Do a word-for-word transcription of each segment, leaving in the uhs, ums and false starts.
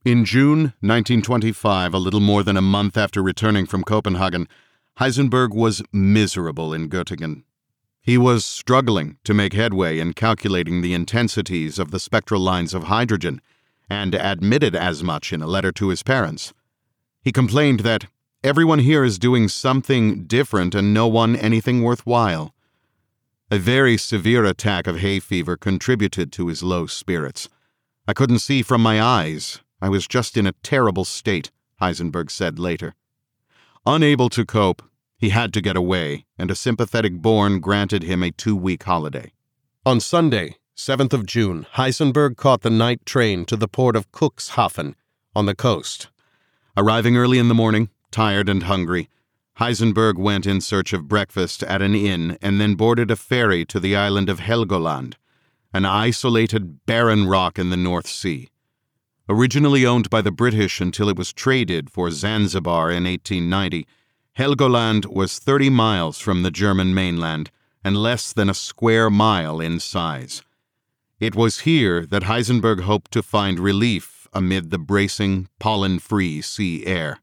In June nineteen twenty-five, a little more than a month after returning from Copenhagen, Heisenberg was miserable in Göttingen. He was struggling to make headway in calculating the intensities of the spectral lines of hydrogen, and admitted as much in a letter to his parents. He complained that everyone here is doing something different and no one anything worthwhile. A very severe attack of hay fever contributed to his low spirits. I couldn't see from my eyes. I was just in a terrible state, Heisenberg said later. Unable to cope, he had to get away, and a sympathetic Born granted him a two-week holiday. On Sunday, seventh of June, Heisenberg caught the night train to the port of Cuxhaven on the coast. Arriving early in the morning, tired and hungry, Heisenberg went in search of breakfast at an inn and then boarded a ferry to the island of Helgoland, an isolated, barren rock in the North Sea. Originally owned by the British until it was traded for Zanzibar in eighteen ninety, Helgoland was thirty miles from the German mainland and less than a square mile in size. It was here that Heisenberg hoped to find relief amid the bracing, pollen-free sea air.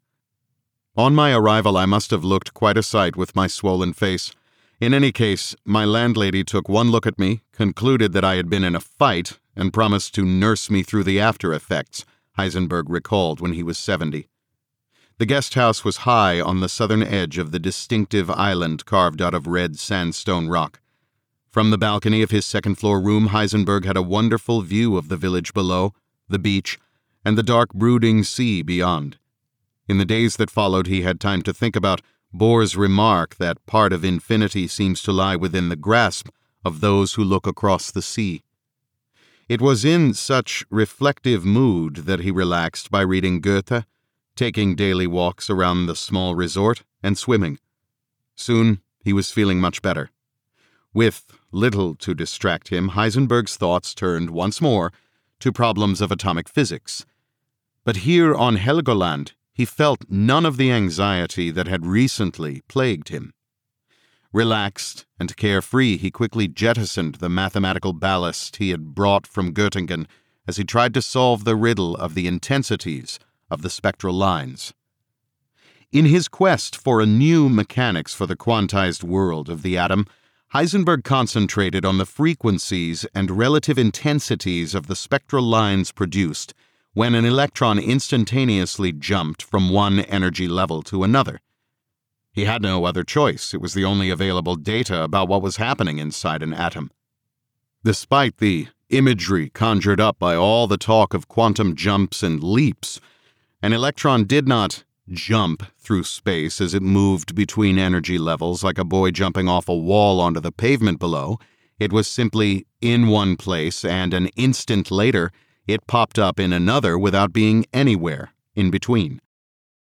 On my arrival, I must have looked quite a sight with my swollen face. In any case, my landlady took one look at me, concluded that I had been in a fight, and promised to nurse me through the after effects, Heisenberg recalled when he was seventy. The guest house was high on the southern edge of the distinctive island carved out of red sandstone rock. From the balcony of his second-floor room, Heisenberg had a wonderful view of the village below, the beach, and the dark brooding sea beyond. In the days that followed, he had time to think about Bohr's remark that part of infinity seems to lie within the grasp of those who look across the sea. It was in such reflective mood that he relaxed by reading Goethe, taking daily walks around the small resort, and swimming. Soon he was feeling much better. With little to distract him, Heisenberg's thoughts turned once more to problems of atomic physics. But here on Helgoland, he felt none of the anxiety that had recently plagued him. Relaxed and carefree, he quickly jettisoned the mathematical ballast he had brought from Göttingen as he tried to solve the riddle of the intensities of the spectral lines. In his quest for a new mechanics for the quantized world of the atom, Heisenberg concentrated on the frequencies and relative intensities of the spectral lines produced when an electron instantaneously jumped from one energy level to another. He had no other choice. It was the only available data about what was happening inside an atom. Despite the imagery conjured up by all the talk of quantum jumps and leaps, an electron did not jump through space as it moved between energy levels like a boy jumping off a wall onto the pavement below. It was simply in one place, and an instant later, it popped up in another without being anywhere in between.